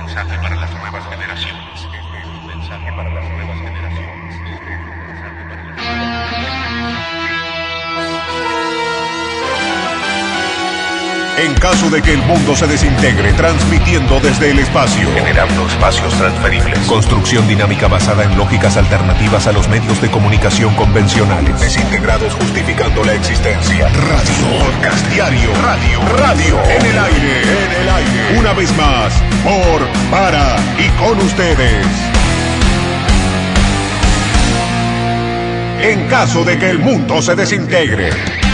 mensaje para las nuevas generaciones. Este es un mensaje para las nuevas generaciones. Este es un mensaje para las nuevas generaciones. En caso de que el mundo se desintegre, transmitiendo desde el espacio, Generando espacios transferibles. construcción dinámica basada en lógicas alternativas a los medios de comunicación convencionales, desintegrados justificando la existencia. Radio, podcast diario, radio, en el aire, una vez más, por, para y con ustedes. En caso de que el mundo se desintegre.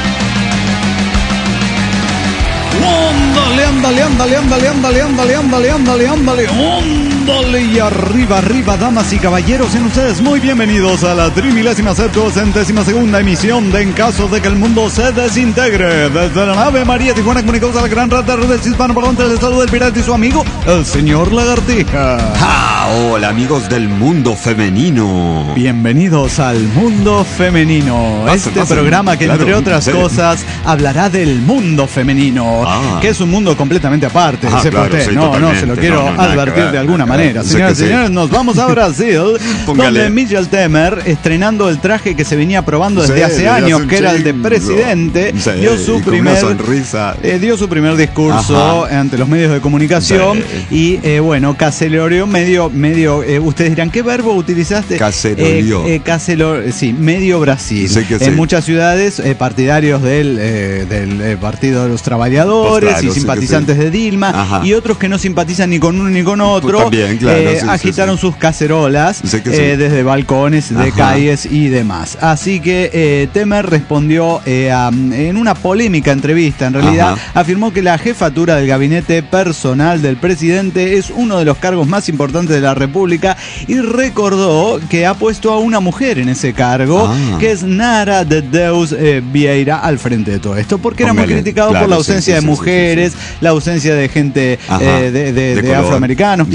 Ándale, y arriba, damas y caballeros, sean ustedes muy bienvenidos a la 3772ª emisión de En caso de que el mundo se desintegre. Desde la nave María Tijuana comunicados a la gran rata de hispanoparlante del estado del pirata y su amigo, el señor Lagartija. ¡Ah! Hola amigos del mundo femenino. Bienvenidos al mundo femenino. Este programa que entre otras cosas hablará del mundo femenino, que es un mundo completamente aparte. Claro, usted. sí, No se lo quiero advertir de alguna manera. Señoras y señores, nos vamos a Brasil, donde Michel Temer, estrenando el traje que se venía probando desde hace años, que era el de presidente, dio su primer discurso ante los medios de comunicación y bueno, caceroleó medio, ustedes dirán, ¿qué verbo utilizaste? Caceroleó. Sí, medio Brasil. En muchas ciudades, partidarios del Partido de los Trabajadores y simpatizantes de Dilma, y otros que no simpatizan ni con uno ni con otro, también, agitaron sus cacerolas desde balcones de calles y demás. Así que Temer respondió en una polémica entrevista, en realidad, afirmó que la jefatura del gabinete personal del presidente es uno de los cargos más importantes de la República y recordó que ha puesto a una mujer en ese cargo, que es Nara de Deus Vieira, al frente de todo esto, porque era muy criticado por la ausencia de mujeres, la ausencia de gente de afroamericanos,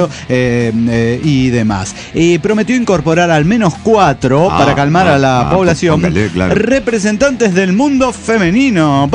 y demás. Y prometió incorporar al menos 4 para calmar a la población, representantes del mundo femenino.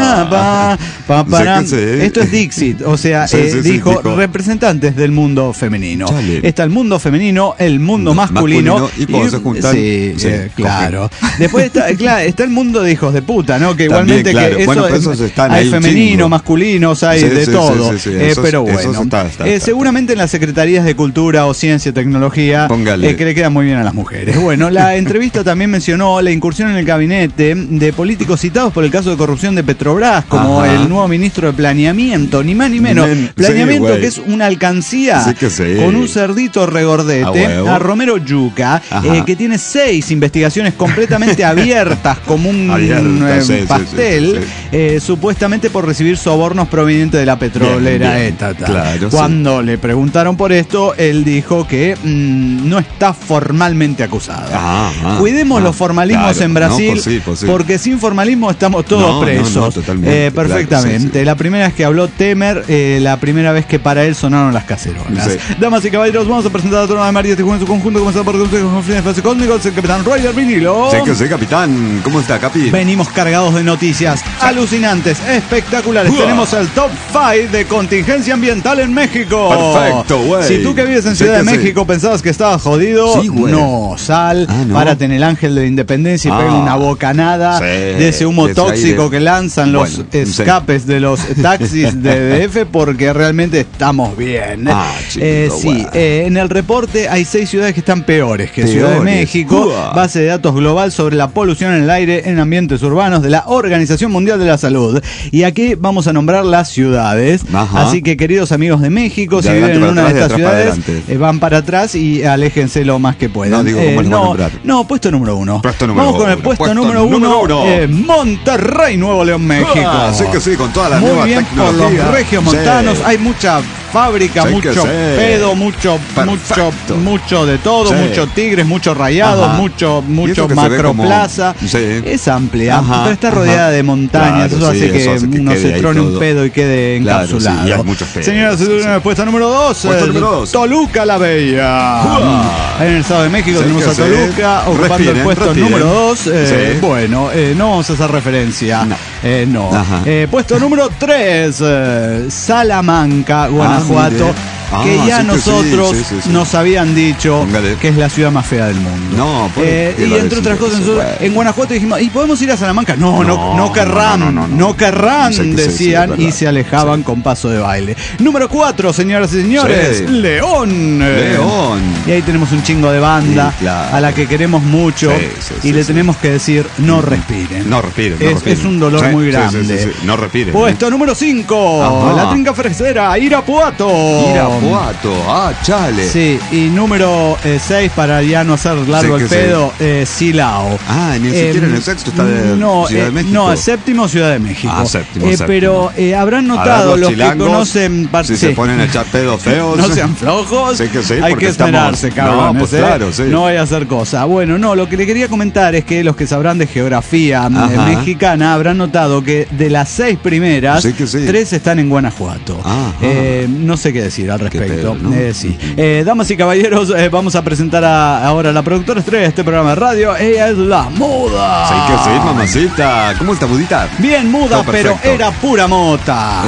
Esto es Dixit, o sea, dijo representantes del mundo femenino. Está el mundo femenino, el mundo masculino y cuando se juntan, claro. Después está el mundo de hijos de puta, ¿no? Que también, igualmente que hay femenino, masculinos, hay de todo. Pero bueno, seguramente en las secretarías de Cultura o Ciencia y Tecnología que le queda muy bien a las mujeres. Bueno, la entrevista también mencionó la incursión en el gabinete de políticos citados por el caso de corrupción de Petrobras, como el nuevo ministro de Planeamiento, ni más ni menos. Planeamiento, que es una alcancía con un cerdito regordete, a Romero Yuca, que tiene 6 investigaciones completamente abiertas como un pastel, supuestamente por recibir sobornos provenientes de la petrolera estatal. Cuando le preguntaron por esto, él dijo que no está formalmente acusado. Cuidemos los formalismos en Brasil, porque sin formalismo estamos todos presos. Perfectamente. La primera vez que habló Temer, la primera vez que para él sonaron las cacerolas. Damas y caballeros, vamos a presentar a toda la María Tijuana en su conjunto, comenzando por el espacio cósmico, el capitán Roger Vinilo. Sí, capitán. ¿Cómo está, capi? Venimos cargados de noticias alucinantes, espectaculares. Tenemos el top 5 de contingencia ambiental en México. Perfecto, güey. Si tú que vives en Ciudad de México pensabas que estabas jodido, no, sal, párate en el Ángel de la Independencia y pega una bocanada de ese humo tóxico que lanzan los escapes de los taxis de DF, porque realmente estamos bien. En el reporte hay 6 ciudades que están peores que Ciudad de México. Base de datos global sobre la polución en el aire en ambientes urbanos de la Organización Mundial de la Salud. Y aquí vamos a nombrar las ciudades. Así que, queridos amigos de México, si viven en una de estas ciudades, van para atrás y aléjense lo más que puedan. Puesto número 1. Vamos con el puesto número 1. Monterrey, Nuevo León, México. Con toda la muy nueva bien tecnología. Por los regiomontanos. Hay mucha fábrica, mucho pedo, mucho de todo, mucho tigres, mucho rayados, mucho macroplaza. Es amplia, pero está rodeada de montañas. Eso hace que uno se trone un pedo y quede encapsulado. Y hay muchos pedos. Señoras y señores, puesto número 2. Toluca la Bella. En el estado de México tenemos a Toluca ocupando el puesto número 2. No vamos a hacer referencia. Puesto número 3. Salamanca, Guanajuato. que ya nosotros nos habían dicho que es la ciudad más fea del mundo. No, y entre otras cosas, en Guanajuato dijimos, ¿y podemos ir a Salamanca? No querrán, decían, y se alejaban con paso de baile. Número 4, señoras y señores, León. Y ahí tenemos un chingo de banda a la que queremos mucho y le tenemos que decir, no respiren. Es un dolor muy grande. No respiren. Puesto número 5, la trinca fresera, Irapuato, chale. Sí, y número 6, para ya no hacer largo el pedo, Silao. Ni siquiera en el sexto está de Ciudad de México. No, el séptimo, Ciudad de México. Séptimo. Pero habrán notado los chilangos, que conocen... Si se ponen a echar pedos feos... No sean flojos. Hay que esperarse, cabrones. No, pues claro, sí. No vaya a hacer cosa. Bueno, no, lo que le quería comentar es que los que sabrán de geografía mexicana habrán notado que de las 6 primeras, 3 están en Guanajuato. No sé qué decir al respecto. Damas y caballeros, vamos a presentar ahora a la productora estrella de este programa de radio. Ella es la Muda. Sí, mamacita. ¿Cómo está, Mudita? Bien muda, pero era pura mota.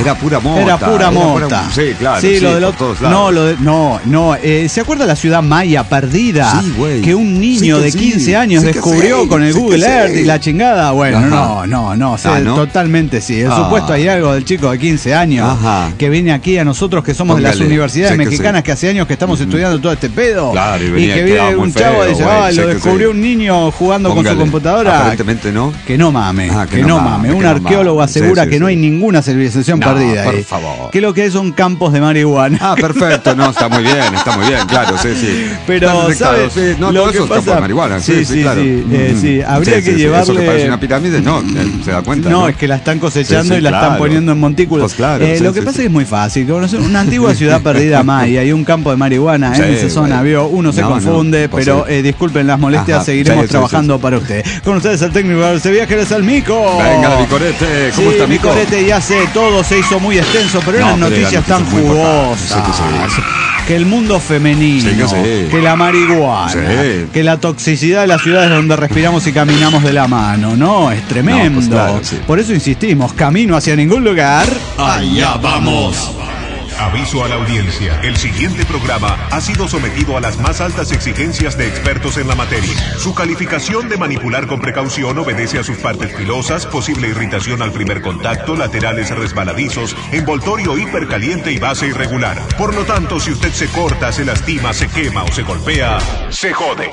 Sí, claro. Sí, lo del otro. No. ¿Se acuerda la ciudad maya perdida? Sí, güey. Que un niño de 15 años descubrió con el Google Earth y la chingada. Bueno, no. Totalmente sí. El supuesto hay algo del chico de 15 años que viene aquí a nosotros que somos de las universidades mexicanas que hace años que estamos estudiando todo este pedo. Claro, y que viene un chavo y dice, lo descubrió un niño jugando con su computadora. Aparentemente no. Que no mame. Un arqueólogo asegura que no hay ninguna civilización perdida ahí. Por favor. Que lo que es son campos de marihuana. Perfecto. No, está muy bien, claro, sí. Pero, ¿sabes? Lo que pasa... campos de marihuana. Claro. Habría que llevarle... Eso que parece una pirámide, no, se da cuenta. No, es que la están cosechando y la están poniendo en montículos. Pues claro, lo que pasa es que es muy fácil. Conocer una antigua ciudad perdida maya y un campo de marihuana en esa zona, uno se confunde, pero disculpen las molestias, seguiremos trabajando para usted. Con ustedes el técnico de este viaje, es el Mico. Venga, Micorete, ¿cómo está, Mico? Micorete, ya sé, todo se hizo muy extenso, pero eran noticias tan jugosas. Que el mundo femenino, que la marihuana, que la toxicidad de las ciudades donde respiramos y caminamos de la mano, ¿no? Es tremendo. Pues claro, Por eso insistimos, camino hacia ningún lugar. Allá vamos. Aviso a la audiencia, el siguiente programa ha sido sometido a las más altas exigencias de expertos en la materia. Su calificación de manipular con precaución obedece a sus partes filosas, posible irritación al primer contacto, laterales resbaladizos, envoltorio hipercaliente y base irregular. Por lo tanto, si usted se corta, se lastima, se quema o se golpea, se jode.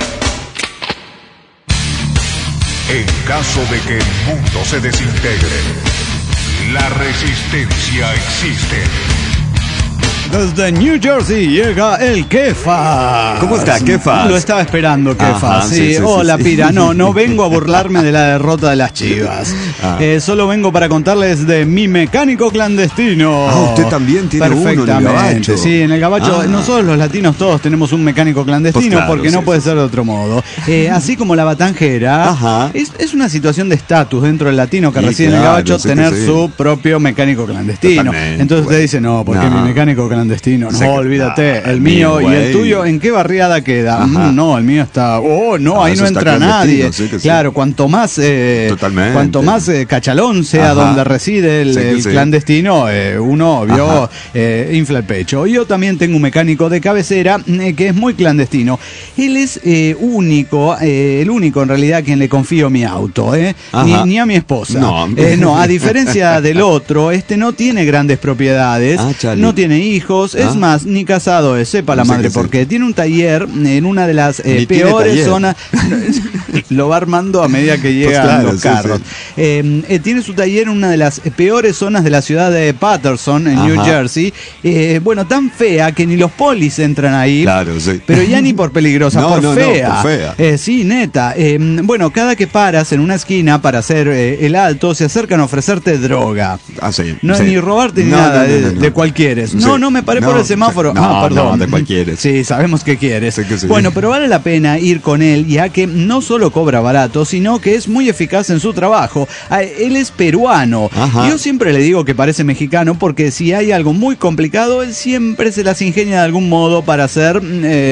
En caso de que el mundo se desintegre, la resistencia existe. Desde New Jersey llega el Kefa. ¿Cómo está, Kefa? Lo estaba esperando, Kefa. Hola, Pira. No vengo a burlarme de la derrota de las Chivas. Solo vengo para contarles de mi mecánico clandestino. Usted también tiene uno en el Gabacho. Sí, en el Gabacho. Nosotros los latinos todos tenemos un mecánico clandestino, pues porque no puede ser de otro modo. Así como la batanjera, es una situación de estatus dentro del latino que reside en el Gabacho tener su propio mecánico clandestino. Totalmente. Entonces usted dice, no, porque mi mecánico clandestino. No, olvídate. El mío y el tuyo, ¿en qué barriada queda? No, el mío está... ahí no entra nadie. Claro, cuanto más cachalón sea donde reside el clandestino, uno infla el pecho. Yo también tengo un mecánico de cabecera que es muy clandestino. Él es el único en realidad a quien le confío mi auto, ni a mi esposa. No, a diferencia del otro, no tiene grandes propiedades, no tiene hijos. Es más, ni casado es, sepa la madre, porque tiene un taller en una de las peores zonas. Lo va armando a medida que llegan los carros. Tiene su taller en una de las peores zonas de la ciudad de Patterson, en New Jersey. Tan fea que ni los polis entran ahí. Pero ya ni por peligrosa, por fea. Sí, neta. Cada que paras en una esquina para hacer el alto, se acercan a ofrecerte droga. Ni robarte ni nada de cual quieres. No me paré por el semáforo. Perdón. De cual quieres. Sí, sabemos que quieres. Bueno, pero vale la pena ir con él, ya que no solo cobra barato, sino que es muy eficaz en su trabajo. Él es peruano. Yo siempre le digo que parece mexicano, porque si hay algo muy complicado, él siempre se las ingenia de algún modo para hacerlo.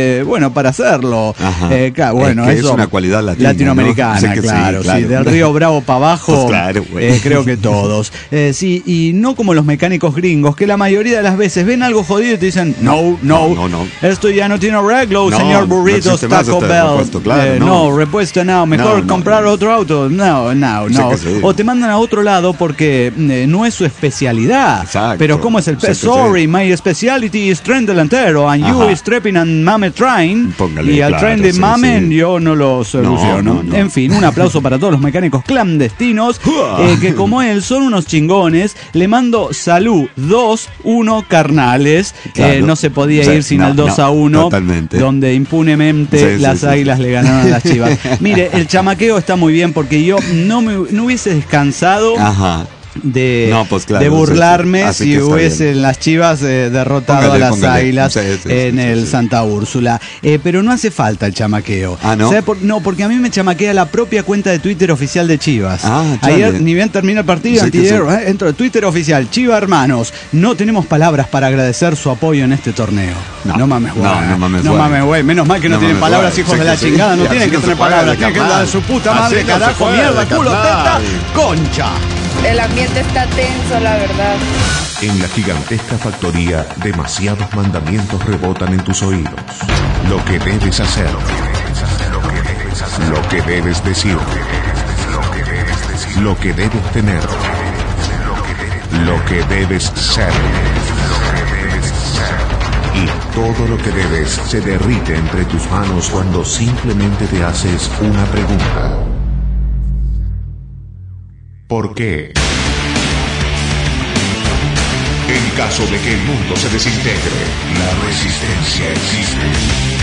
Eso es una cualidad latinoamericana, ¿no? Claro. Del Río Bravo para abajo, creo que todos. Y no como los mecánicos gringos, que la mayoría de las veces ven algo algo jodido y te dicen, no. Esto ya no tiene arreglo, señor Burritos Taco Bell. Repuesto no, mejor comprar otro auto. No. Sí. O te mandan a otro lado porque no es su especialidad. Exacto. Pero ¿cómo es el pez? Sorry, my specialty is tren delantero, and you is tripping and mame train. Póngale, y al tren de mamen yo no lo soluciono. No. En fin, un aplauso para todos los mecánicos clandestinos que como él son unos chingones. Le mando salud 2-1 carnales. Claro. No se podía ir sin el 2-1, totalmente. Donde impunemente las Águilas le ganaron a las Chivas. Mire, el chamaqueo está muy bien porque yo no hubiese descansado. De burlarme si hubiesen las Chivas derrotado a las Águilas en el Santa Úrsula. Pero no hace falta el chamaqueo. ¿No? No, porque a mí me chamaquea la propia cuenta de Twitter oficial de Chivas. Ayer, ni bien termina el partido, entro de Twitter oficial, Chiva hermanos, no tenemos palabras para agradecer su apoyo en este torneo. No mames, güey. Menos mal que no tienen palabras, hijos de la chingada. No tienen que tener palabras, tienen que dar su puta madre, carajo, mierda, culo, teta, concha. El ambiente está tenso, la verdad. En la gigantesca factoría, demasiados mandamientos rebotan en tus oídos. Lo que debes hacer, lo que debes decir, lo que debes tener, lo que debes ser. Y todo lo que debes se derrite entre tus manos cuando simplemente te haces una pregunta. ¿Por qué? En caso de que el mundo se desintegre, la resistencia existe.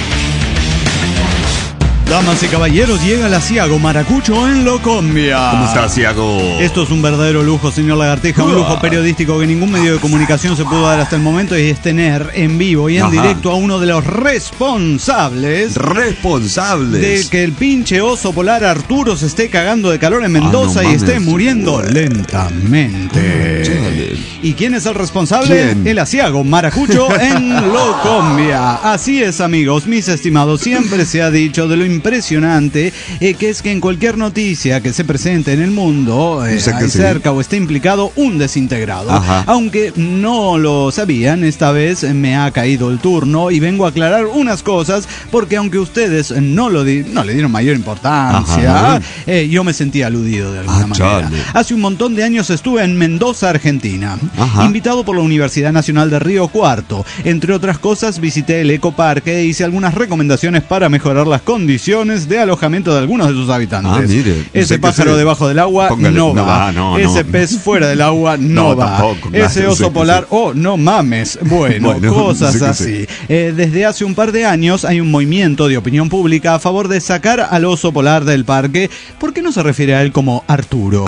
Damas y caballeros, llega el asiago Maracucho en Locombia. ¿Cómo está, asiago? Esto es un verdadero lujo, señor Lagartija, un lujo periodístico que ningún medio de comunicación se pudo dar hasta el momento, y es tener en vivo y en directo a uno de los responsables de que el pinche oso polar Arturo se esté cagando de calor en Mendoza y esté muriendo lentamente. ¿Y quién es el responsable? ¿Quién? El asiago Maracucho en Locombia. Así es, amigos, mis estimados, siempre se ha dicho de lo impresionante que es que en cualquier noticia que se presente en el mundo hay cerca o esté implicado un desintegrado. Aunque no lo sabían, esta vez me ha caído el turno y vengo a aclarar unas cosas, porque aunque ustedes no le dieron mayor importancia, yo me sentí aludido de alguna manera. Hace un montón de años estuve en Mendoza, Argentina, invitado por la Universidad Nacional de Río Cuarto. Entre otras cosas, visité el ecoparque e hice algunas recomendaciones para mejorar las condiciones de alojamiento de algunos de sus habitantes. Mire, ese pájaro debajo del agua no va. Ese pez fuera del agua no va. Tampoco, ese oso polar, no mames. Bueno, cosas así. Desde hace un par de años hay un movimiento de opinión pública a favor de sacar al oso polar del parque. ¿Por qué no se refiere a él como Arturo?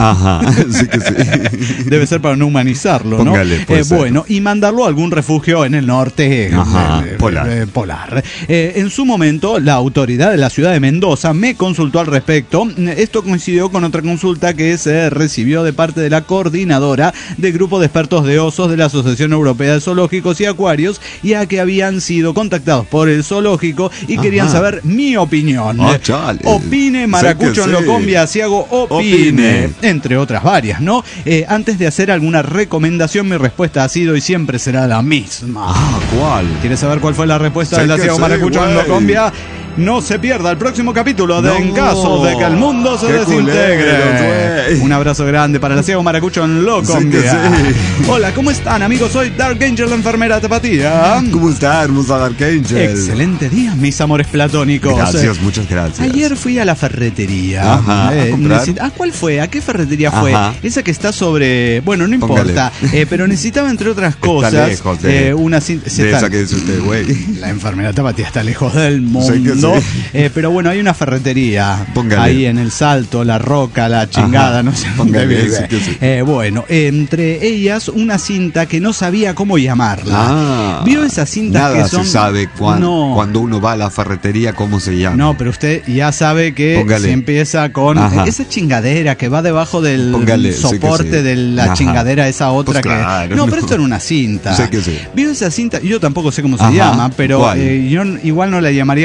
Debe ser para no humanizarlo, ¿no? Bueno, y mandarlo a algún refugio en el norte polar. En su momento, la autoridad de la ciudad de Mendoza me consultó al respecto. Esto coincidió con otra consulta que se recibió de parte de la coordinadora del grupo de expertos de osos de la Asociación Europea de Zoológicos y Acuarios, ya que habían sido contactados por el zoológico y querían saber mi opinión. Opine Maracucho en Locombia, asiago, opine. Entre otras varias, ¿no? Antes de hacer alguna recomendación, mi respuesta ha sido y siempre será la misma. ¿Cuál? ¿Quieres saber cuál fue la respuesta del asiago Maracucho en Locombia? No se pierda el próximo capítulo de En caso de que el mundo se desintegre. Un abrazo grande para el asiago Maracucho en Locombia. Hola, ¿cómo están, amigos? Soy Dark Angel, la enfermera tapatía. ¿Cómo está, hermosa Dark Angel? Excelente día, mis amores platónicos. Gracias, muchas gracias. Ayer fui a la ferretería. ¿Cuál fue? ¿A qué ferretería fue? Esa que está sobre... Bueno, no importa. Pero necesitaba, entre otras cosas, lejos una cinta... esa que dice usted, güey. La enfermera tapatía está lejos del mundo. Pero bueno, hay una ferretería ahí en el Salto, La Roca, La Chingada, no sé dónde vive. Bueno, entre ellas una cinta que no sabía cómo llamarla. ¿Vio esas cintas nada que son? Se sabe cuando uno va a la ferretería cómo se llama. No, pero usted ya sabe que se empieza con esa chingadera que va debajo del soporte de la chingadera, esa otra No, pero esto era una cinta. ¿Vio esa cinta? Yo tampoco sé cómo se llama, pero yo igual no la llamaría como la enfermera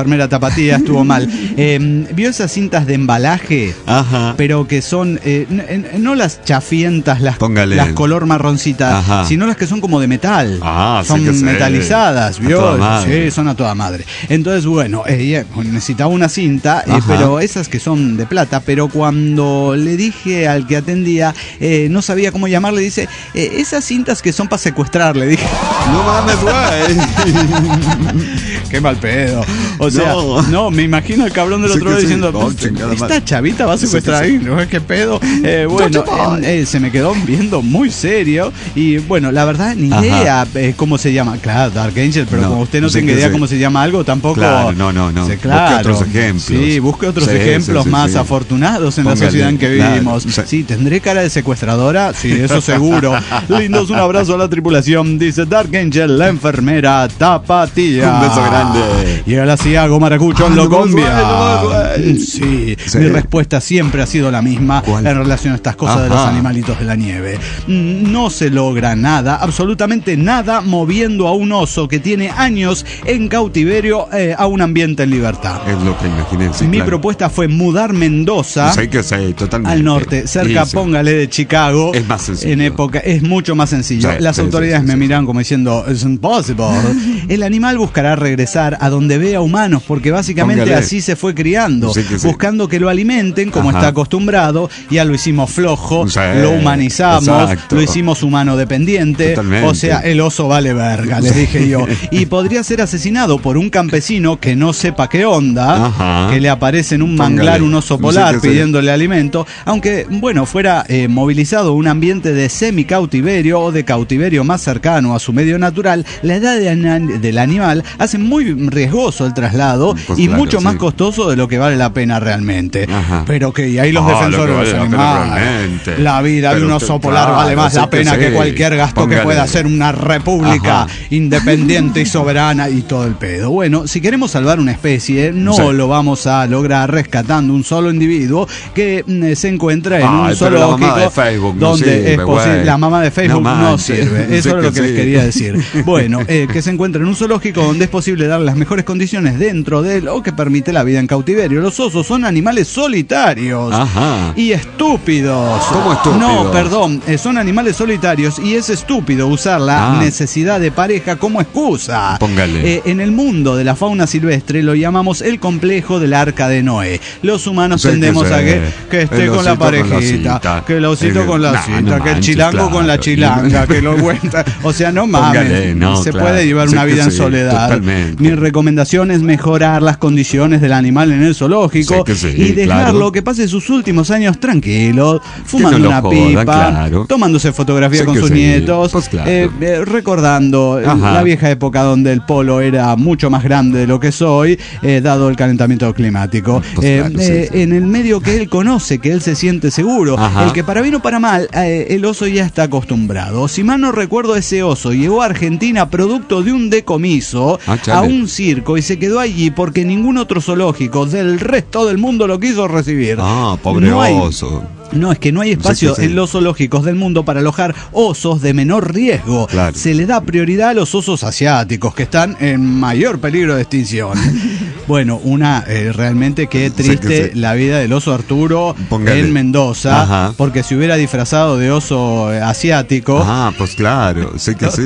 enfermera tapatía, estuvo mal. ¿Vio esas cintas de embalaje? Ajá. Pero que son, no las chafientas, las color marroncita, sino las que son como de metal. Son metalizadas, ¿vio? Sí, son a toda madre. Entonces, bueno, ella necesitaba una cinta, pero esas que son de plata, pero cuando le dije al que atendía, no sabía cómo llamarle, dice, esas cintas que son para secuestrar, le dije. No mames, güey. Qué mal pedo. O sea, no, me imagino el cabrón del otro lado diciendo, esta chavita va a secuestrar ahí, ¿no? ¿Qué pedo? Bueno, se me quedó viendo muy serio y bueno, la verdad, ni idea cómo se llama. Claro, Dark Angel, pero como usted no tiene idea cómo se llama algo, tampoco. Claro, no. Claro, busque otros ejemplos. Sí, busque otros ejemplos más afortunados en la sociedad en que vivimos. Sí, ¿tendré cara de secuestradora? Sí, eso seguro. Lindos, un abrazo a la tripulación, dice Dark Angel, la enfermera tapatía. Un beso grande. Y ahora sí hago maracucho en Locombia. Sí, mi respuesta siempre ha sido la misma en relación a estas cosas de los animalitos de la nieve. No se logra nada, absolutamente nada, moviendo a un oso que tiene años en cautiverio a un ambiente en libertad. Es lo que imaginé. Sí, mi propuesta fue mudar Mendoza al norte, cerca, póngale, de Chicago. Es más sencillo. En época, es mucho más sencillo. Las autoridades me miran como diciendo, it's impossible. El animal buscará regresar a donde vea humanos, porque básicamente así se fue criando, buscando que lo alimenten como está acostumbrado. Ya lo hicimos flojo, lo humanizamos, lo hicimos humano dependiente. Totalmente. O sea, el oso vale verga, le dije yo. Y podría ser asesinado por un campesino que no sepa qué onda, que le aparece en un manglar un oso polar pidiéndole alimento, aunque, bueno, fuera movilizado a un ambiente de semi-cautiverio o de cautiverio más cercano a su medio natural. La edad del animal hace muy riesgoso el traslado y mucho más costoso de lo que vale la pena realmente. Pero que ahí los defensores de los animales, la vida de un oso polar vale más la pena que cualquier gasto que pueda hacer una república independiente y soberana y todo el pedo. Bueno, si queremos salvar una especie, no lo vamos a lograr rescatando un solo individuo que se encuentra en un zoológico donde es posible. La mamá de Facebook no sirve. Eso es lo que les quería decir. Bueno, que se encuentra en un zoológico donde es posible dar las mejores condiciones dentro de él o que permite la vida en cautiverio. Los osos son animales solitarios y estúpidos. ¿Cómo estúpidos? No, perdón, son animales solitarios y es estúpido usar la necesidad de pareja como excusa. Póngale. En el mundo de la fauna silvestre lo llamamos el complejo del arca de Noé. Los humanos tendemos a que esté con la parejita, que el osito con la cita, que el chilango con la chilanga, que lo cuenta. O sea, no mames, se puede llevar una vida en soledad. Totalmente. Mi recomendación es mejorar las condiciones del animal en el zoológico y dejarlo que pase sus últimos años tranquilo, fumando una pipa, tomándose fotografía con sus nietos, pues recordando la vieja época donde el polo era mucho más grande de lo que es hoy, dado el calentamiento climático. En el medio que él conoce, que él se siente seguro, el que para bien o para mal, el oso ya está acostumbrado. Si mal no recuerdo, ese oso llegó a Argentina producto de un decomiso a un circo y se quedó allí porque ningún otro zoológico del resto del mundo lo quiso recibir. Pobre oso. No, es que no hay espacio en los zoológicos del mundo para alojar osos de menor riesgo. Se le da prioridad a los osos asiáticos, que están en mayor peligro de extinción. Bueno, realmente qué triste la vida del oso Arturo en Mendoza, porque si hubiera disfrazado de oso asiático, pues claro,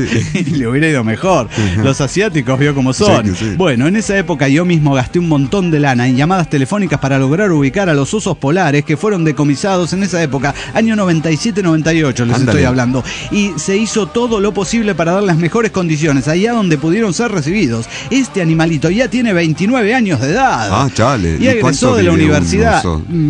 le hubiera ido mejor. Los asiáticos vio cómo son. Bueno, en esa época yo mismo gasté un montón de lana en llamadas telefónicas para lograr ubicar a los osos polares que fueron decomisados en esa época, año 97-98 les estoy hablando, y se hizo todo lo posible para dar las mejores condiciones allá donde pudieron ser recibidos. Este animalito ya tiene 29 años de edad y egresó de la universidad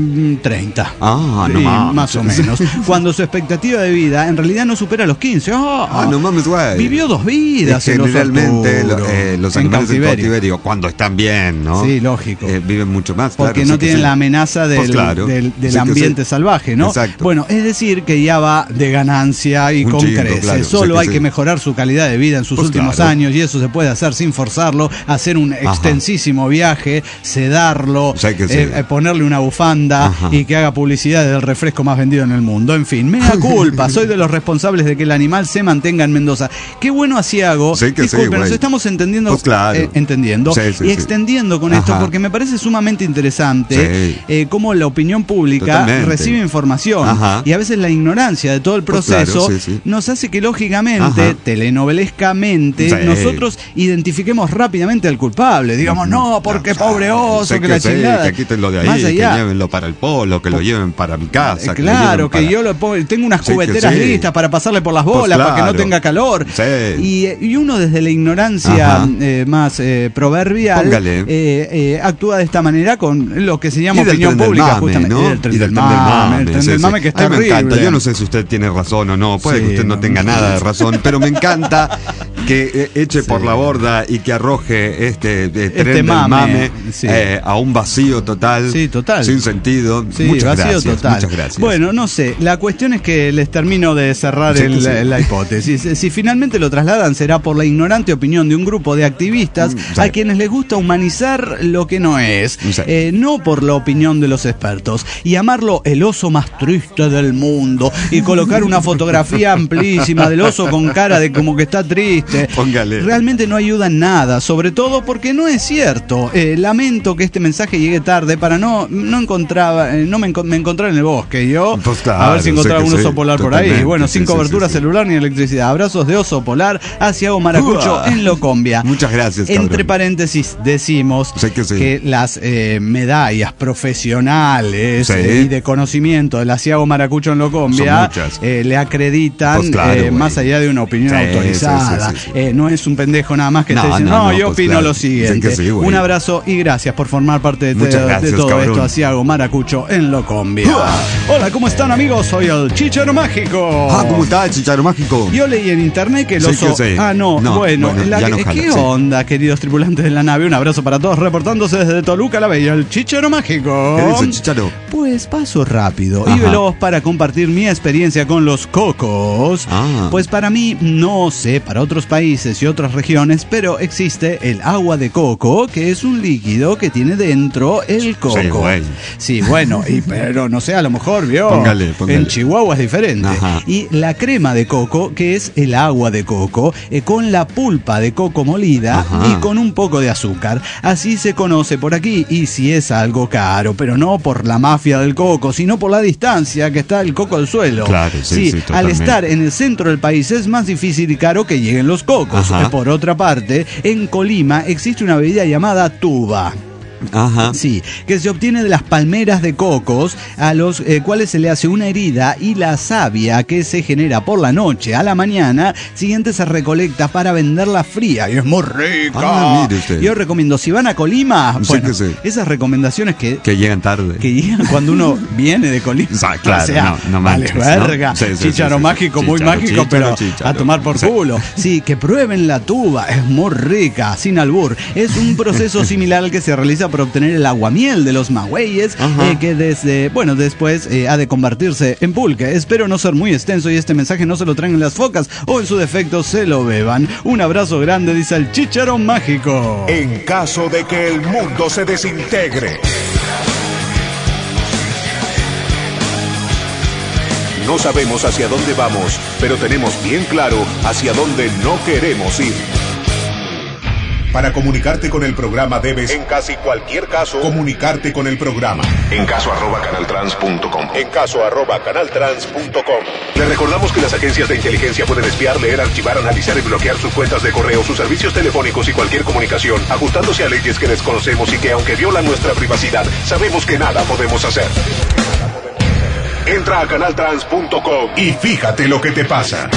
30 más o menos, cuando su expectativa de vida en realidad no supera los 15. No mames, güey. Vivió 2 vidas. Generalmente los animales en cautiverio, cuando están bien, ¿no? Sí, lógico. Viven mucho más, porque no tienen la amenaza del ambiente salvaje, ¿no? Bueno, es decir, que ya va de ganancia y con creces. Solo hay que mejorar su calidad de vida en sus últimos años, y eso se puede hacer sin forzarlo a hacer un extensísimo próximo viaje, sedarlo, ponerle una bufanda y que haga publicidad del refresco más vendido en el mundo. En fin, mea culpa, soy de los responsables de que el animal se mantenga en Mendoza. Qué bueno asiago. Disculpen, nos estamos entendiendo, pues claro. Entendiendo y extendiendo con esto, porque me parece sumamente interesante cómo la opinión pública recibe información y a veces la ignorancia de todo el proceso nos hace que lógicamente, telenovelescamente, nosotros identifiquemos rápidamente al culpable. Digamos, no, porque pobre oso, que la chingada. Que quiten lo de ahí, que llévenlo para el polo, que lo lleven para mi casa. Claro, que yo tengo unas cubeteras listas para pasarle por las bolas, para que no tenga calor. Y uno desde la ignorancia más proverbial actúa de esta manera con lo que se llama opinión pública, justamente. ¿No? El tren del mame que está horrible. Me encanta. Yo no sé si usted tiene razón o no, puede que usted no tenga nada de razón, pero me encanta que eche por la borda y que arroje este tren del mame a un vacío total, sin sentido. Muchas gracias. Bueno, no sé, la cuestión es que les termino de cerrar la hipótesis. Si finalmente lo trasladan, será por la ignorante opinión de un grupo de activistas a quienes les gusta humanizar lo que no es, no por la opinión de los expertos, y llamarlo el oso más triste del mundo y colocar una fotografía amplísima del oso con cara de como que está triste. Realmente no ayuda en nada, sobre todo porque no es cierto. Lamento que este mensaje llegue tarde para me encontraba en el bosque. Yo a ver si encontraba un oso polar por ahí. Bueno, sin cobertura celular ni electricidad. Abrazos de oso polar hacia Maracucho en Locombia. Muchas gracias. Entre paréntesis decimos que las medallas profesionales y de conocimiento de la Ciago Maracucho en Locombia le acreditan más allá de una opinión autorizada. No es un pendejo nada más que esté diciendo, yo opino lo siguiente. Un abrazo y gracias por formar parte de todo esto. Asiago Maracucho en Locombia. Hola, ¿cómo están, amigos? Soy el Chicharo Mágico. ¿Cómo está el Chicharo Mágico? Yo leí en internet que el oso... ¿Qué onda, queridos tripulantes de la nave? Un abrazo para todos, reportándose desde Toluca la Bella, el Chicharo Mágico. ¿Qué dice el Chicharo? Pues paso rápido y veloz para compartir mi experiencia con los cocos. Pues para mí, no sé, para otros países y otras regiones, pero existe el agua de coco, que es un líquido que tiene dentro el coco. Pero no sé, a lo mejor, póngale. En Chihuahua es diferente. Y la crema de coco, que es el agua de coco, con la pulpa de coco molida y con un poco de azúcar. Así se conoce por aquí, y si es algo caro, pero no por la mafia del coco, sino por la distancia que está el coco al suelo. Al estar en el centro del país es más difícil y caro que lleguen los cocos. Por otra parte, en Colima existe una bebida llamada tuba. Que se obtiene de las palmeras de cocos, a los cuales se le hace una herida, y la savia que se genera por la noche a la mañana siguiente se recolecta para venderla fría y es muy rica. Yo recomiendo, si van a Colima, esas recomendaciones que llegan tarde, que llegan cuando uno viene de Colima, no manches, verga, Chicharo mágico, muy mágico, pero a tomar por culo. Que prueben la tuba, es muy rica, sin albur. Es un proceso similar al que se realiza para obtener el aguamiel de los magüeyes, que después ha de convertirse en pulque. Espero no ser muy extenso y este mensaje no se lo traen las focas o en su defecto se lo beban. Un abrazo grande, dice el Chicharo Mágico. En caso de que el mundo se desintegre, no sabemos hacia dónde vamos, pero tenemos bien claro hacia dónde no queremos ir. Para comunicarte con el programa debes, en casi cualquier caso, comunicarte con el programa. En caso @canaltrans.com. En caso @canaltrans.com. Le recordamos que las agencias de inteligencia pueden espiar, leer, archivar, analizar y bloquear sus cuentas de correo, sus servicios telefónicos y cualquier comunicación, ajustándose a leyes que desconocemos y que, aunque violan nuestra privacidad, sabemos que nada podemos hacer. Entra a canaltrans.com y fíjate lo que te pasa.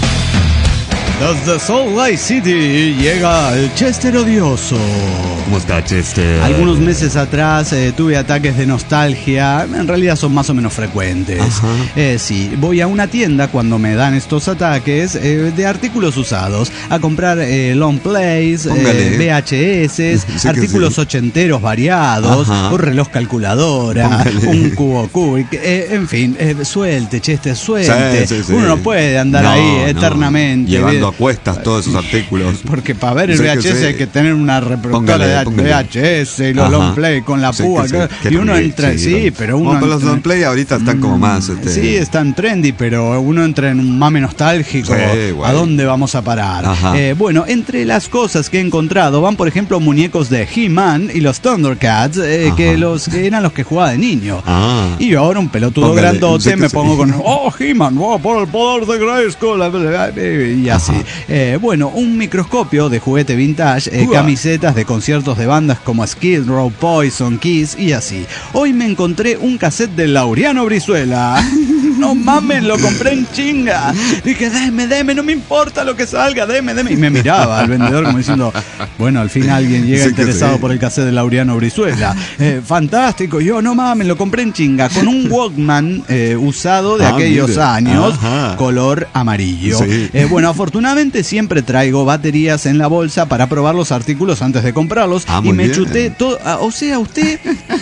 Desde Salt Lake City llega el Chester odioso. ¿Cómo está, Chester? Algunos meses atrás tuve ataques de nostalgia. En realidad son más o menos frecuentes. Voy a una tienda cuando me dan estos ataques de artículos usados a comprar long plays, VHS, artículos ochenteros variados, un reloj calculadora, un cubo Kubik, en fin, suelte, Chester, suelte. Uno no puede andar ahí eternamente. Llevando a cuestas todos esos artículos. Porque para ver el VHS hay que tener una reproductora de VHS y los long play con la púa. Y uno entra, pero uno. Pero los long play ahorita están como más. Sí, están trendy, pero uno entra en un mame nostálgico. ¿A dónde vamos a parar? Bueno, entre las cosas que he encontrado van, por ejemplo, muñecos de He-Man y los Thundercats, que eran los que jugaba de niño. Y ahora un pelotudo grandote me pongo con He-Man, por el poder de Grayskull, y así. Bueno, un microscopio de juguete vintage, camisetas de conciertos de bandas como Skid Row, Poison, Kiss y así. Hoy me encontré un cassette de Laureano Brizuela. No mames, lo compré en chinga. Dije, deme, no me importa lo que salga, deme. Y me miraba al vendedor como diciendo, bueno, al fin alguien llega interesado por el cassette de Laureano Brizuela. Fantástico. Yo, no mames, lo compré en chinga con un Walkman usado de aquellos años, color amarillo. Bueno, afortunadamente siempre traigo baterías en la bolsa para probar los artículos antes de comprarlos. Y me chuté todo. O sea, usted...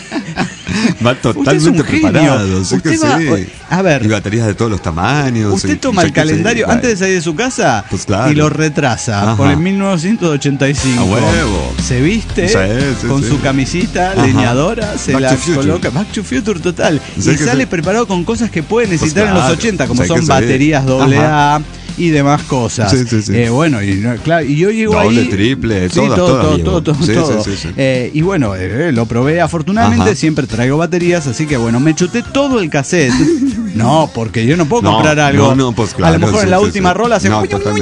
Va totalmente preparado. Usted va, a ver, y baterías de todos los tamaños. Usted toma el calendario antes de salir de su casa y lo retrasa por el 1985. A huevo. Se viste con su camisita leñadora, se la coloca. Back to Future total. Y sale preparado con cosas que puede necesitar en los 80, como son baterías AA y demás cosas. Bueno, y yo llego doble, ahí. triple, todo. Y bueno, lo probé. Afortunadamente siempre traigo baterías, así que bueno, me chuté todo el cassette. No, porque yo no puedo comprar algo. Pues claro, a lo mejor en la última rola se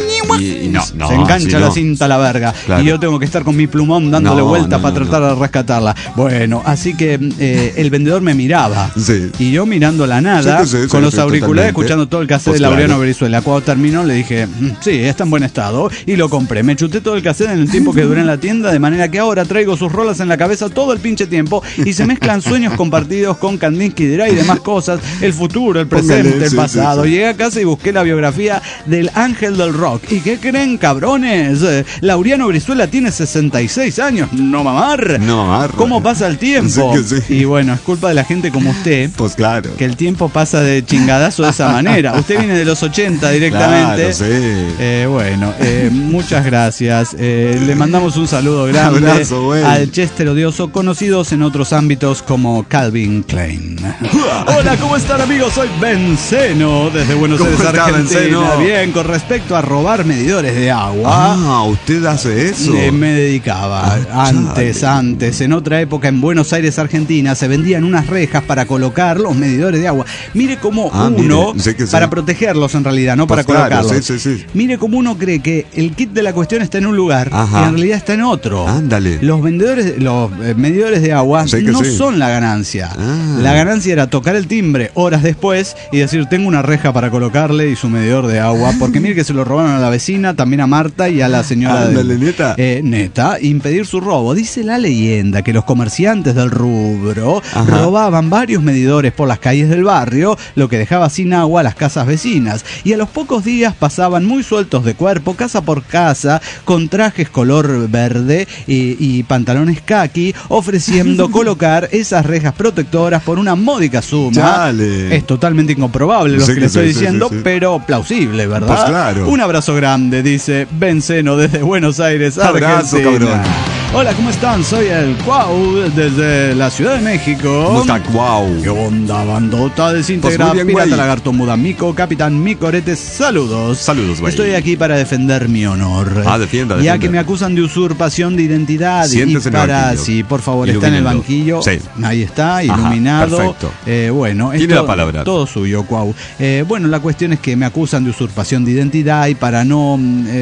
engancha la cinta a la verga. Y yo tengo que estar con mi plumón dándole vuelta para tratar de rescatarla. Bueno, así que el vendedor me miraba. Y yo mirando la nada, con los auriculares, escuchando todo el cassette de Laureano Brizuela. Cuando terminó le dije, sí, está en buen estado. Y lo compré. Me chuté todo el cassette en el tiempo que duré en la tienda, de manera que ahora traigo sus rolas en la cabeza todo el pinche tiempo. Y se mezclan sueños compartidos con Kandinsky y demás cosas. El futuro, el presente, el pasado. Llegué a casa y busqué la biografía del ángel del rock. ¿Y qué creen, cabrones? Laureano Brizuela tiene 66 años. No mamar. ¿Cómo pasa el tiempo? Y bueno, es culpa de la gente como usted. Pues claro. Que el tiempo pasa de chingadazo de esa manera. Usted viene de los 80 directamente. Bueno, muchas gracias. Le mandamos un saludo grande al Chester Odioso, conocidos en otros ámbitos como Calvin Klein. Hola, ¿cómo están, amigos? Soy Benceno desde Buenos Aires, Argentina. Bien, con respecto a robar medidores de agua. ¿Usted hace eso? Me dedicaba antes, en otra época en Buenos Aires, Argentina, se vendían unas rejas para colocar los medidores de agua. Mire cómo para protegerlos en realidad, no para colocarlos. Mire cómo uno cree que el kit de la cuestión está en un lugar y en realidad está en otro. Ándale. Los medidores de agua no son la ganancia. La ganancia era tocar el timbre horas después y decir, tengo una reja para colocarle y su medidor de agua, porque mire que se lo robaron a la vecina, también a Marta y a la señora neta, impedir su robo. Dice la leyenda que los comerciantes del rubro robaban varios medidores por las calles del barrio, lo que dejaba sin agua a las casas vecinas, y a los pocos días pasaban muy sueltos de cuerpo, casa por casa, con trajes color verde y pantalones khaki, ofreciendo colocar esas rejas protectoras por una módica suma. Es totalmente incomprobable lo que le estoy diciendo, pero plausible, ¿verdad? Pues claro. Un abrazo grande, dice Benceno desde Buenos Aires, abrazo, Argentina. Cabrón. Hola, ¿cómo están? Soy el Cuau desde la Ciudad de México. ¿Cómo está, Cuau? ¿Qué onda, bandota desintegrada? Pues pirata, güey. Lagarto, muda, mico, capitán, micorete, saludos. Saludos, güey. Estoy aquí para defender mi honor. Defienda. Ya que me acusan de usurpación de identidad. Siéntese sí, por favor, está en el banquillo. Sí. Ahí está, iluminado. Perfecto. Bueno, tiene la palabra. Todo suyo, Cuau. Bueno, la cuestión es que me acusan de usurpación de identidad y para no,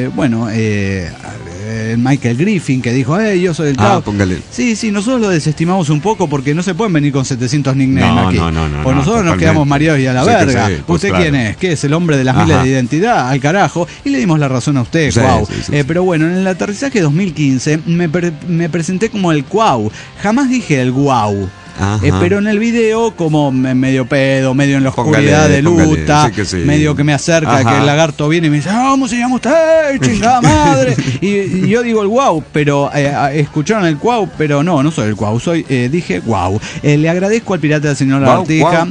Michael Griffin, que dijo, yo soy el Cuau. Póngale. Sí, nosotros lo desestimamos un poco porque no se pueden venir con 700 nicknames aquí. Pues nosotros nos quedamos mareados y a la verga. Pues ¿Usted quién es? ¿Qué es? El hombre de las miles de identidad, al carajo. Y le dimos la razón a usted, Cuau. Pero bueno, en el aterrizaje 2015 me presenté como el Cuau. Jamás dije el Guau. pero en el video como medio pedo, medio en la oscuridad de luta, medio que me acerca, que el lagarto viene y me dice, ¿cómo se llama usted? Chingada madre. y yo digo el guau, pero escucharon el guau, pero no soy el guau, dije guau. Le agradezco al pirata del señor Lagartija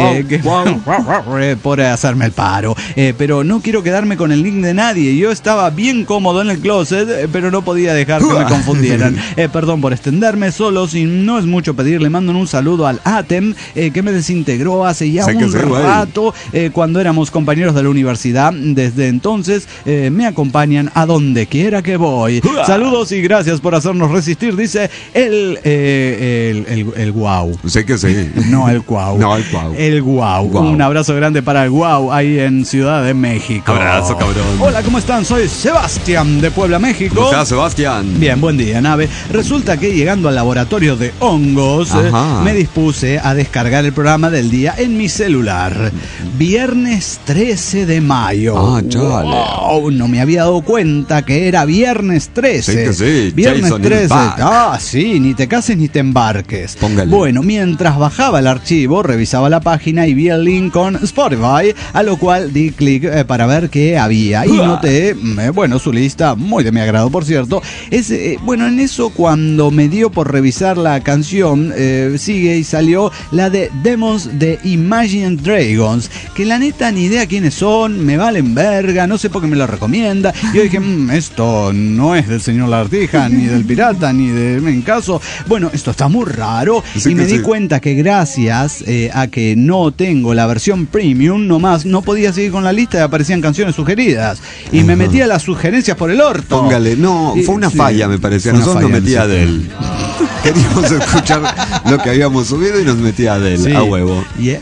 por hacerme el paro, pero no quiero quedarme con el link de nadie. Yo estaba bien cómodo en el closet, pero no podía dejar que me confundieran. Perdón por extenderme, solo si no es mucho pedir, le mando un saludo al Atem, que me desintegró hace ya un rato, cuando éramos compañeros de la universidad. Desde entonces me acompañan a donde quiera que voy. Saludos y gracias por hacernos resistir, dice el guau. Sé que sí. No el guau. No, el guau. El guau. Un abrazo grande para el guau ahí en Ciudad de México. Abrazo, cabrón. Hola, ¿cómo están? Soy Sebastián de Puebla, México. ¿Cómo estás, Sebastián? Bien, buen día, nave. Resulta que llegando al laboratorio de hongos, me dispuse a descargar el programa del día en mi celular. Viernes 13 de mayo. Wow, no me había dado cuenta que era viernes 13. Sí que sí. Viernes Jason 13. Sí, ni te cases ni te embarques. Póngale. Bueno, mientras bajaba el archivo, revisaba la página y vi el link con Spotify, a lo cual di clic para ver qué había. Y noté, su lista, muy de mi agrado, por cierto. En eso, cuando me dio por revisar la canción, sigue y salió la de Demons de Imagine Dragons, que la neta ni idea quiénes son, me valen verga, no sé por qué me lo recomienda. Yo dije, esto no es del señor Lagartija, ni del pirata, ni en caso. Bueno, esto está muy raro. Sí, y me di cuenta que gracias a que no tengo la versión premium, nomás no podía seguir con la lista y aparecían canciones sugeridas. Y me metía las sugerencias por el orto. Póngale, fue una falla, me parecía. Nosotros nos metía de él. Queríamos escuchar lo que habíamos subido y nos metía de él, a huevo.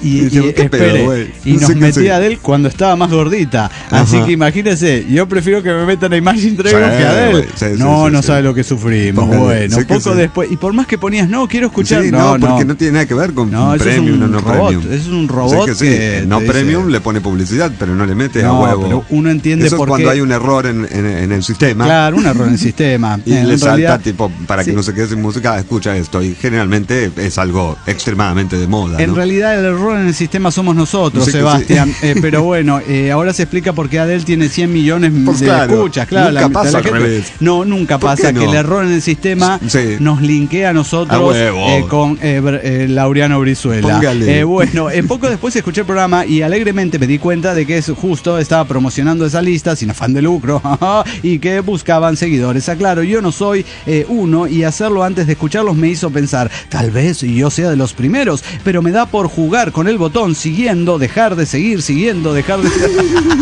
Y nos metía de él cuando estaba más gordita. Así que imagínese, yo prefiero que me metan a Imagine Dragons que a él. No sabe lo que sufrimos. Poco después, y por más que ponías, quiero escuchar. Porque no tiene nada que ver con premium o no premium. Es un robot que no premium le pone publicidad, pero no le mete a huevo. Pero uno entiende eso es cuando hay un error en el sistema. Claro, un error en el sistema. Y le salta tipo para que no se quede sin música, escucha esto. Y generalmente es algo extremadamente de moda. En realidad el error en el sistema somos nosotros, Sebastián. Pero bueno, ahora se explica por qué Adele tiene 100 millones de escuchas. Claro, nunca pasa al revés. No, nunca pasa que el error en el sistema nos linkea a nosotros con Laureano Brizuela. Poco después escuché el programa y alegremente me di cuenta de que justo estaba promocionando esa lista sin afán de lucro y que buscaban seguidores. Aclaro, yo no soy uno, y hacerlo antes de escucharlos me hizo pensar, tal vez yo sea de los primeros, pero me da por jugar con el botón siguiendo, dejar de seguir, siguiendo, dejar de seguir.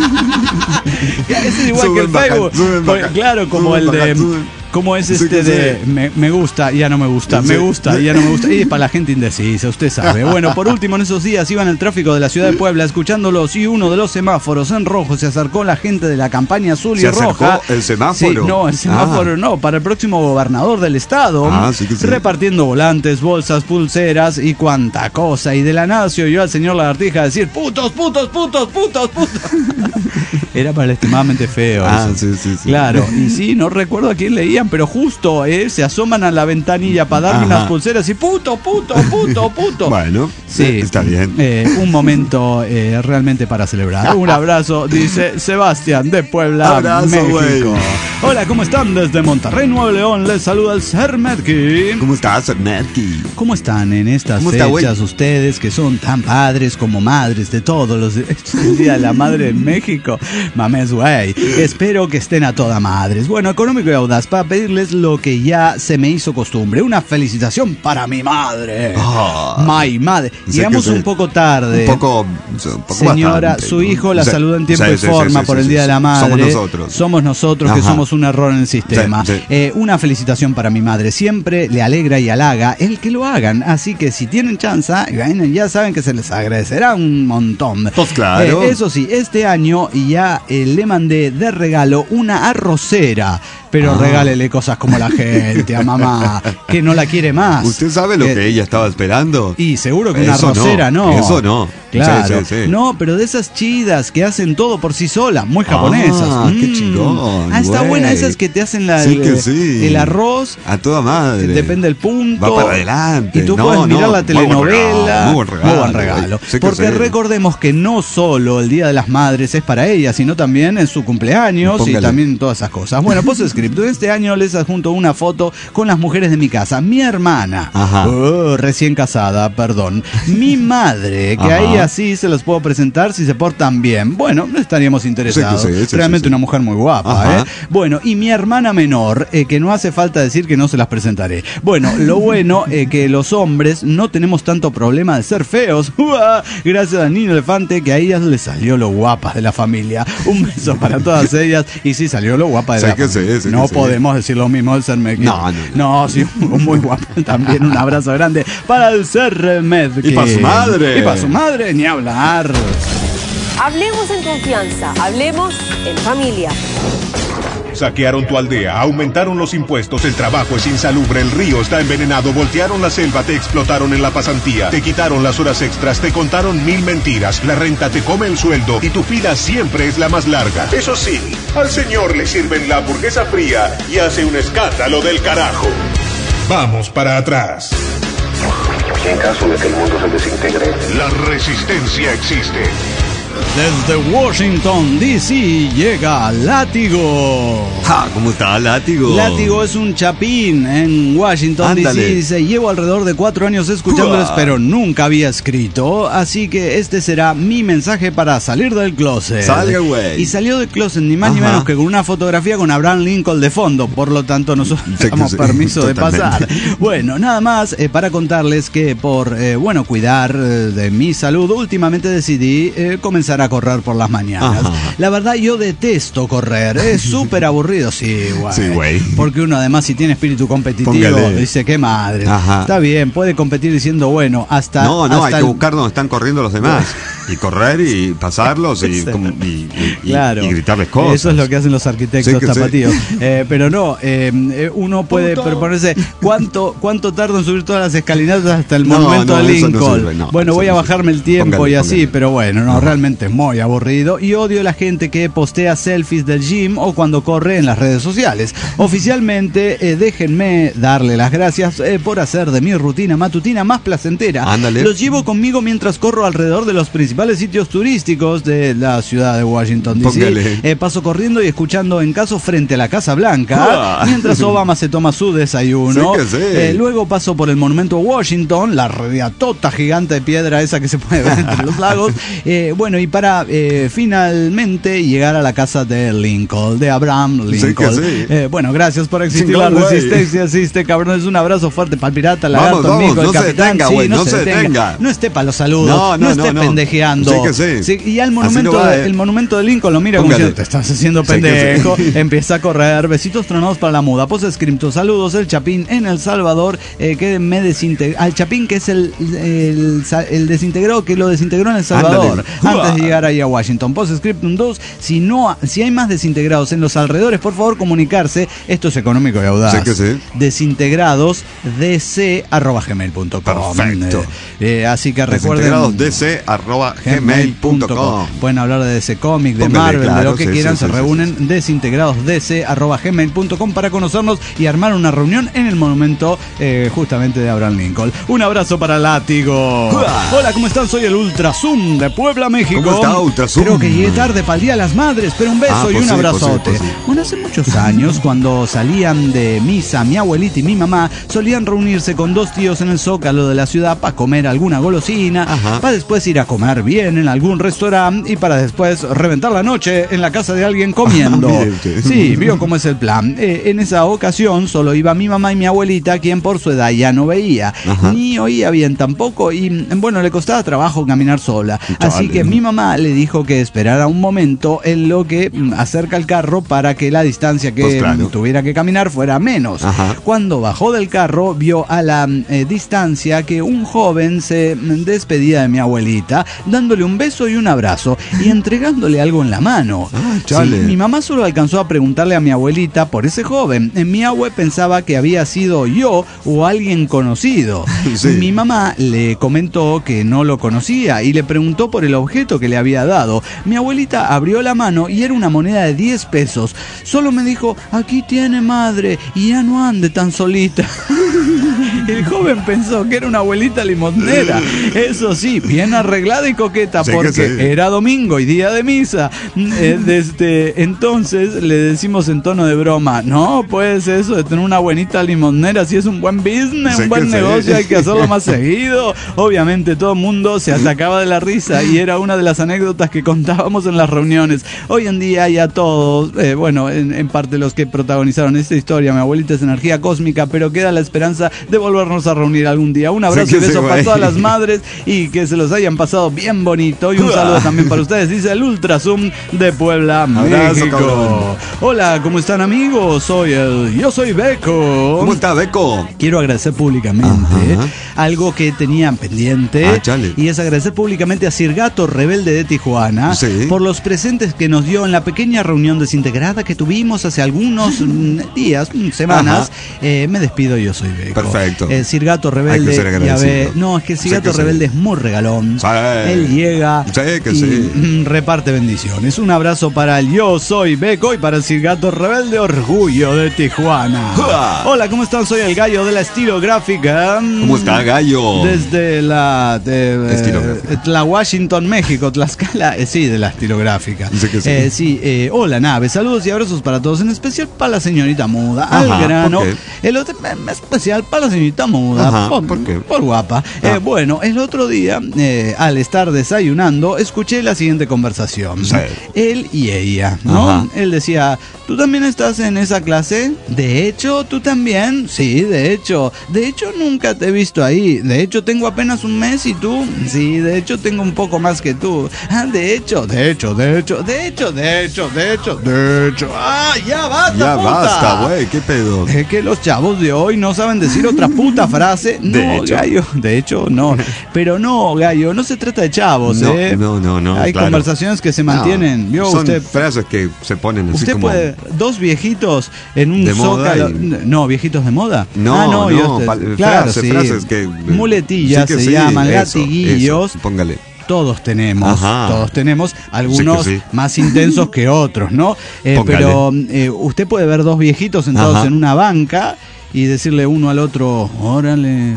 Es igual que el Facebook. Claro, como el de... ¿Cómo es me gusta, ya no me gusta, me gusta, ya no me gusta? Y es para la gente indecisa, usted sabe. Bueno, por último, en esos días iba en el tráfico de la ciudad de Puebla escuchándolos y uno de los semáforos en rojo se acercó la gente de la campaña azul y roja. ¿El semáforo? Sí, no, el semáforo no, para el próximo gobernador del estado. Repartiendo volantes, bolsas, pulseras y cuanta cosa. Y de la nada se oyó al señor Lagartija decir, putos, putos, putos, putos, putos. Era para el extremadamente feo. Sí. Claro, y sí, no recuerdo a quién leía, pero justo se asoman a la ventanilla para darme unas pulseras y puto. Bueno, sí, está bien. Un momento realmente para celebrar. Un abrazo, dice Sebastián de Puebla, México. Hola, ¿cómo están? Desde Monterrey, Nuevo León, les saluda el Sermetki. ¿Cómo estás, Sermetki? ¿Cómo están en estas fechas ustedes que son tan padres como madres de todos los el Día de la Madre en México? Mames, güey. Espero que estén a toda madres. Bueno, económico y audaz para pedirles lo que ya se me hizo costumbre. Una felicitación para mi madre. My madre. Llegamos un poco tarde. Un poco señora, bastante, su hijo la saluda en tiempo y forma por el Día de la Madre. Somos nosotros que somos un error en el sistema. Una felicitación para mi madre. Siempre le alegra y halaga el que lo hagan. Así que si tienen chance, ya saben que se les agradecerá un montón. Pues claro. Eso sí, este año ya le mandé de regalo una arrocera. Pero regálele cosas como la gente, a mamá, que no la quiere más. ¿Usted sabe lo que ella estaba esperando? Y seguro que una arrocera no. Eso no. claro. Sí. No, pero de esas chidas que hacen todo por sí solas, muy japonesas. Qué chingón. Está buena, esas que te hacen el arroz. A toda madre. Depende del punto. Va para adelante. Y tú puedes mirar la telenovela. Muy buen regalo. Porque recordemos que no solo el Día de las Madres es para ellas, sino también en su cumpleaños y también todas esas cosas. Bueno, PostScript, este año les adjunto una foto con las mujeres de mi casa. Mi hermana, recién casada, perdón. Mi madre, que ahí así se los puedo presentar si se portan bien. Bueno, no estaríamos interesados. Realmente una mujer muy guapa, Bueno, y mi hermana menor, que no hace falta decir que no se las presentaré. Bueno, lo bueno que los hombres no tenemos tanto problema de ser feos. Gracias a Niño Elefante, que a ellas les salió lo guapas de la familia. Un beso para todas ellas. Y sí, salió lo guapa de la familia. No podemos decir lo mismo del Sermed. No, sí, muy guapa también. Un abrazo grande para el Sermed. Y para su madre. Y para su madre, ni hablar. Hablemos en confianza, hablemos en familia. Saquearon tu aldea, aumentaron los impuestos, el trabajo es insalubre, el río está envenenado, voltearon la selva, te explotaron en la pasantía, te quitaron las horas extras, te contaron 1000 mentiras, la renta te come el sueldo y tu fila siempre es la más larga. Eso sí, al señor le sirven la hamburguesa fría y hace un escándalo del carajo. Vamos para atrás. En caso de que el mundo se desintegre, la resistencia existe. Desde Washington, D.C. llega Látigo. ¿Cómo está Látigo? Látigo es un chapín en Washington, D.C. Dice, llevo alrededor de 4 años escuchándoles, pero nunca había escrito. Así que este será mi mensaje para salir del closet. Salga, güey. Y salió del closet ni más ni menos que con una fotografía con Abraham Lincoln de fondo. Por lo tanto, nosotros damos permiso de pasar. Bueno, nada más para contarles que por, cuidar de mi salud, últimamente decidí comenzar a correr por las mañanas. La verdad, yo detesto correr. Es súper aburrido, güey. Porque uno, además, si tiene espíritu competitivo, dice, qué madre. Está bien, puede competir diciendo, bueno, hasta... No, hay que buscar donde están corriendo los demás. Y correr y pasarlos y gritarles cosas. Eso es lo que hacen los arquitectos tapatíos. Pero no, uno puede proponerse cuánto tardo en subir todas las escalinatas hasta el monumento de Lincoln. Voy a bajarme el tiempo y así, pero bueno, realmente es muy aburrido y odio a la gente que postea selfies del gym o cuando corre en las redes sociales. Oficialmente, déjenme darle las gracias por hacer de mi rutina matutina más placentera. Los llevo conmigo mientras corro alrededor de los principales sitios turísticos de la ciudad de Washington, D.C. Paso corriendo y escuchando En Caso frente a la Casa Blanca, mientras Obama se toma su desayuno. Luego paso por el monumento a Washington, la reatota gigante de piedra esa que se puede ver entre los lagos. Y para finalmente llegar a la casa de Lincoln, de Abraham Lincoln. Gracias por existir la resistencia. Existe, cabrones. Un abrazo fuerte para el pirata, lagarto, amigo, el capitán. No se detenga. No esté para los saludos. No esté pendejeando. Y al monumento, el monumento de Lincoln lo mira como si te estás haciendo pendejo. Empieza a correr. Besitos tronados para la muda. Postscripto. Saludos, el Chapín en El Salvador, que me desintegró. Al Chapín, que es el desintegrado que lo desintegró en El Salvador. Antes de llegar ahí a Washington. Postscriptum 2, si hay más desintegrados en los alrededores, por favor comunicarse. Esto es económico y audaz. Desintegradosdc@gmail.com. Perfecto. Así que recuerden, desintegradosdc@gmail.com. Pueden hablar de DC Comic, de Marvel, de lo que quieran. Se reúnen desintegradosdc@gmail.com para conocernos y armar una reunión en el monumento justamente de Abraham Lincoln. Un abrazo para Látigo. Hola, ¿cómo están? Soy el Ultra Zoom de Puebla, México. ¿Cómo está, Ultra Zoom? Creo que llegué tarde para el Día de las Madres, pero un beso y un abrazote. Bueno, hace muchos años, cuando salían de misa, mi abuelita y mi mamá solían reunirse con 2 tíos en el Zócalo de la ciudad para comer alguna golosina, para después ir a comer bien en algún restaurante y para después reventar la noche en la casa de alguien comiendo. Sí, vio cómo es el plan. En esa ocasión solo iba mi mamá y mi abuelita, quien por su edad ya no veía, ni oía bien tampoco y le costaba trabajo caminar sola. Así que mi mamá mamá le dijo que esperara un momento en lo que acerca el carro para que la distancia que tuviera que caminar fuera menos. Ajá. Cuando bajó del carro, vio a la distancia que un joven se despedía de mi abuelita, dándole un beso y un abrazo y entregándole algo en la mano. Chale. Sí, mi mamá solo alcanzó a preguntarle a mi abuelita por ese joven. Mi abue pensaba que había sido yo o alguien conocido. Sí. Mi mamá le comentó que no lo conocía y le preguntó por el objeto que le había dado. Mi abuelita abrió la mano y era una moneda de 10 pesos. Solo me dijo, aquí tiene madre y ya no ande tan solita. El joven pensó que era una abuelita limosnera. Eso sí, bien arreglada y coqueta, porque era domingo y día de misa. Desde entonces le decimos en tono de broma, no, pues eso de tener una buenita limosnera, si es un buen business, un buen negocio, hay que hacerlo más seguido. Obviamente todo el mundo se atacaba de la risa y era una de las anécdotas que contábamos en las reuniones. Hoy en día ya todos, en parte los que protagonizaron esta historia, mi abuelita es energía cósmica, pero queda la esperanza de volvernos a reunir algún día. Un abrazo y beso para todas las madres y que se los hayan pasado bien bonito. Y un saludo también para ustedes, dice el Ultra Zoom de Puebla, México. Hola, ¿cómo están, amigos? Yo soy Beco. ¿Cómo está, Beco? Quiero agradecer públicamente algo que tenían pendiente y es agradecer públicamente a Sirgato Rebelde de Tijuana por los presentes que nos dio en la pequeña reunión desintegrada que tuvimos hace algunos días, semanas. Me despido, yo soy Beco. Perfecto. Sirgato Rebelde, ya ve. No, es que el Sirgato Rebelde es muy regalón. Él llega y reparte bendiciones. Un abrazo para el Yo Soy Beco y para el Sirgato Rebelde, orgullo de Tijuana. Hola, ¿cómo están? Soy el Gallo de la Estilográfica. ¿Cómo está, Gallo? Desde la Washington, México, Tlaxcala, de la Estilográfica. Hola, Nave, saludos y abrazos para todos, en especial para la señorita Muda, al grano. El otro especial para la señorita Muda. ¿Por qué? Por guapa. Bueno, el otro día, al estar desayunando, escuché la siguiente conversación. Él y ella, ¿no? Él decía, ¿tú también estás en esa clase? De hecho, ¿tú también? Sí, de hecho. De hecho, nunca te he visto ahí. De hecho, tengo apenas un mes y tú. Sí, de hecho, tengo un poco más que tú. De hecho. ¡Ah, ya basta, ya puta! Basta, güey, ¿qué pedo? Es que los chavos de hoy no saben decir otra puta frase. No, Gallo, de hecho, no. Pero no, Gallo, no se trata de chavos, No. Hay conversaciones que se mantienen. ¿Vio son usted? Frases que se ponen así usted como... Usted puede, dos viejitos en un zócalo... No, viejitos de moda. Frases que... Muletillas se llaman, latiguillos. Eso, póngale. Todos tenemos, algunos más intensos que otros, ¿no? Pero usted puede ver dos viejitos sentados en una banca y decirle uno al otro, órale,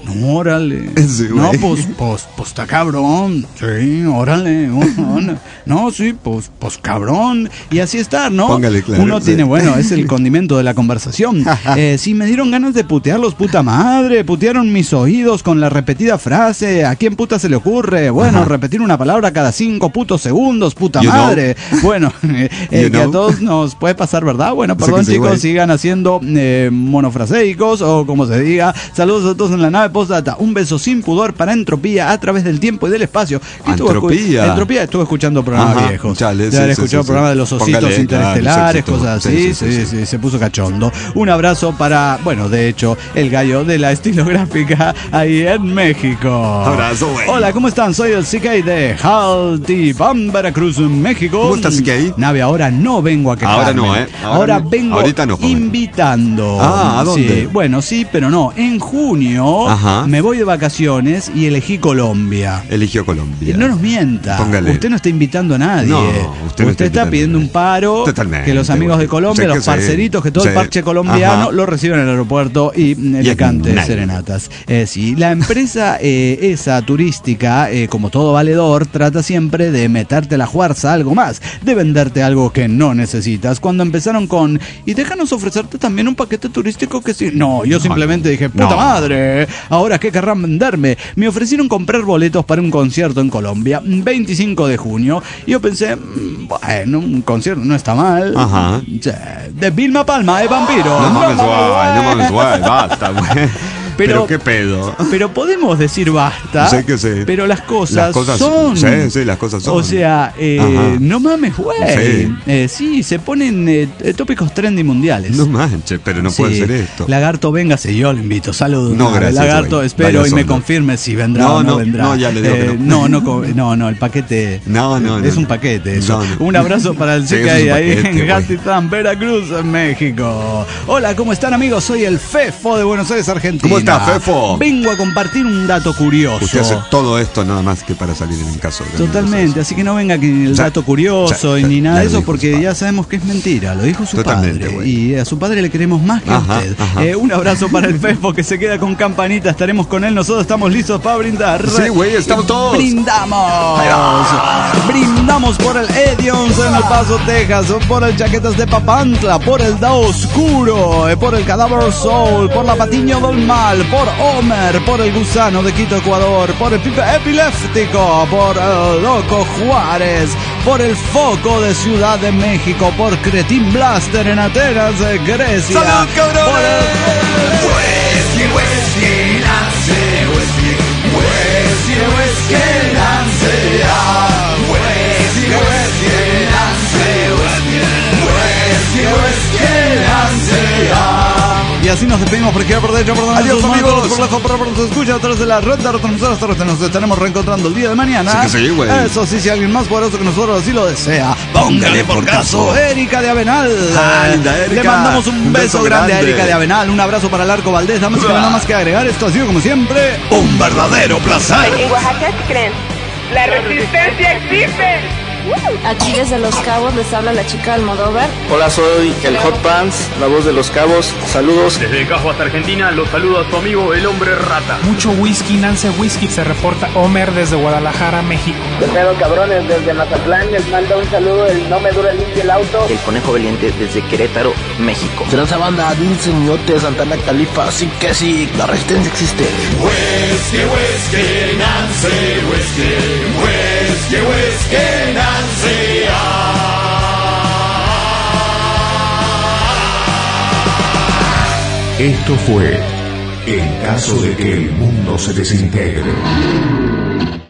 no, pues está cabrón, sí, órale, no, sí, pues cabrón, y así estar, ¿no? Póngale, claro, uno tiene, es el condimento de la conversación. Sí, me dieron ganas de putearlos, puta madre, putearon mis oídos con la repetida frase, ¿a quién puta se le ocurre? Bueno, repetir una palabra cada 5 putos segundos, puta madre. Bueno, que a todos nos puede pasar, ¿verdad? Bueno, perdón, chicos, sigan haciendo monofraseicos o como se diga. Saludos a todos en la nave postdata. Un beso sin pudor para Entropía a través del tiempo y del espacio. Entropía, estuve escuchando programas viejos. Ya había escuchado programas de los ositos interestelares, cosas así. Sí, se puso cachondo. Un abrazo para, de hecho, el Gallo de la Estilográfica ahí en México. Abrazo, güey. Hola, ¿cómo están? Soy el CK de Jaltibán, Veracruz, México. ¿Cómo estás, CK? Nave, ahora no vengo a quejarme. Ahora no, Ahora vengo invitando. ¿A dónde? Sí, pero no. En junio me voy de vacaciones y elegí Colombia. Eligió Colombia. No nos mienta. Póngale. Usted no está invitando a nadie. No, usted está pidiendo un paro. Totalmente. Que los amigos de Colombia, los parceritos, que todo el parche colombiano lo reciben en el aeropuerto y le cante serenatas. La empresa esa turística, como todo valedor, trata siempre de meterte a la fuerza algo más, de venderte algo que no necesitas. Cuando empezaron con, y déjanos ofrecerte también un paquete turístico que sí. No, yo simplemente dije, puta madre, ahora qué querrán venderme. Me ofrecieron comprar boletos para un concierto en Colombia, 25 de junio. Y yo pensé, un concierto no está mal. De Vilma Palma, Vampiro. No mames, guay, basta, güey. Pero qué pedo. Pero podemos decir basta. Sé que sé. Pero las cosas son. Sí, las cosas son. O sea, no mames, güey. Sí, se ponen tópicos trendy mundiales. No manches, pero no puede ser esto. Lagarto, véngase, yo lo invito. Saludos. No, gracias. Lagarto, espero y me confirme si vendrá o no vendrá. No, ya le digo que no. No, el paquete. No. Es un paquete eso. Un abrazo para el chico ahí en Gatitán, Veracruz, en México. Hola, ¿cómo están, amigos? Soy el Fefo de Buenos Aires, Argentina. ¿Cómo estás, Fefo? Vengo a compartir un dato curioso. Usted hace todo esto nada más que para salir en caso de... Totalmente, así que no venga que el dato curioso ni nada de eso, porque ya sabemos que es mentira. Lo dijo su padre. Y a su padre le queremos más que a usted. Un abrazo para el Fefo que se queda con campanita. Estaremos con él. Nosotros estamos listos para brindar. Sí, güey, estamos todos. Brindamos por el Edions en El Paso, Texas, por el Chaquetas de Papantla, por el Dao Oscuro, por el Cadáver Soul, por la Patiño del Mal, por Homer, por el Gusano de Quito, Ecuador, por el Pipe Epiléptico, por el Loco Juárez, por el Foco de Ciudad de México, por Cretin Blaster en Atenas, Grecia. ¡Salud, cabrones! Por el... Whisky, lance, whisky, lance, Y así nos despedimos porque ya por dentro, por adiós, amigos. Por lejos, por se escucha a través de la red de retransmisores. Nos estaremos reencontrando el día de mañana. Sí, güey. Eso sí, si alguien más poderoso que nosotros así lo desea, póngale por caso. Erika de Avenal. Linda Erika. Le mandamos un beso grande a Erika de Avenal. Un abrazo para el Arco Valdés. Damos que nada más que agregar. Esto ha sido, como siempre, un verdadero placer. ¿En Oaxaca qué creen? La resistencia existe. Aquí desde Los Cabos les habla la chica Almodóvar. Hola, soy el Hot Pants, la voz de Los Cabos. Saludos. Desde Cajo hasta Argentina, los saludo a su amigo el Hombre Rata. Mucho whisky, Nance Whisky. Se reporta Homer desde Guadalajara, México. ¿Qué pedo, cabrones? Desde Mazatlán les manda un saludo el No Me Dura el Indio el Auto. El Conejo Valiente desde Querétaro, México. Tranza banda, Dulce Muñote, Santana Califa. Así que sí, la resistencia existe. Whisky, whisky, Nance Whisky. Whisky, whisky, Nance. Esto fue En caso de que el mundo se desintegre.